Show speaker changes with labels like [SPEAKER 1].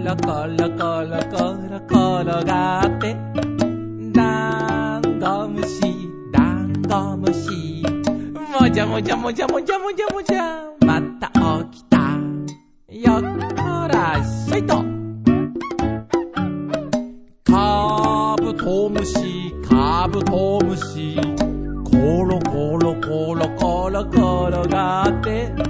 [SPEAKER 1] ロコロコロコロ転がってダンゴムシダンゴムシもじゃもじゃもじゃもじゃもじゃもじゃまた起きたよっこらしょいとカブトムシカブトムシコロコロコロコロ転がって